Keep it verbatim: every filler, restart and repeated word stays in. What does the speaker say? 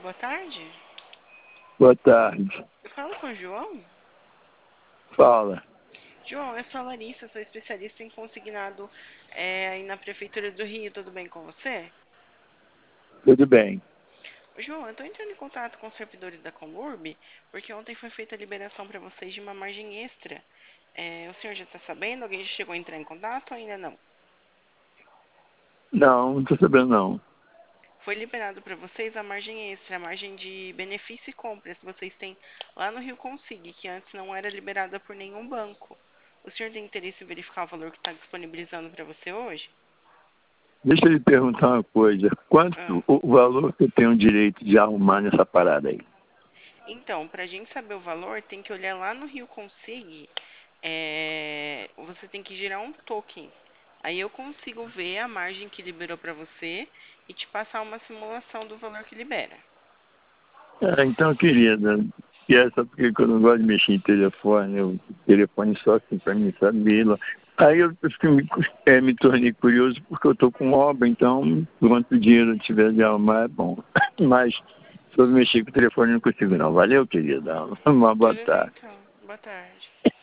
boa tarde. Boa tarde. Eu falo com o João? Fala. João, eu sou a Larissa, sou especialista em consignado é, aí na Prefeitura do Rio. Tudo bem com você? Tudo bem. João, eu estou entrando em contato com os servidores da Comurb, porque ontem foi feita a liberação para vocês de uma margem extra. É, o senhor já está sabendo? Alguém já chegou a entrar em contato ou ainda não? Não, não estou sabendo não. Foi liberado para vocês a margem extra, a margem de benefício e compras que vocês têm lá no Rio Consig, que antes não era liberada por nenhum banco. O senhor tem interesse em verificar o valor que está disponibilizando para você hoje? Deixa eu lhe perguntar uma coisa. Ah. Quanto o valor que eu tenho direito de arrumar nessa parada aí? Então, para a gente saber o valor, tem que olhar lá no Rio Consig, é, você tem que gerar um token. Aí eu consigo ver a margem que liberou para você e te passar uma simulação do valor que libera. Ah, então, querida, e é só porque eu não gosto de mexer em telefone, eu telefone só assim para mim saber. Aí eu fiquei, me, é, me tornei curioso porque eu estou com obra, então quanto dinheiro eu tiver de arrumar é bom. Mas se eu mexer com o telefone eu não consigo não. Valeu, querida. Uma boa Tudo bem, tarde. então. Boa tarde.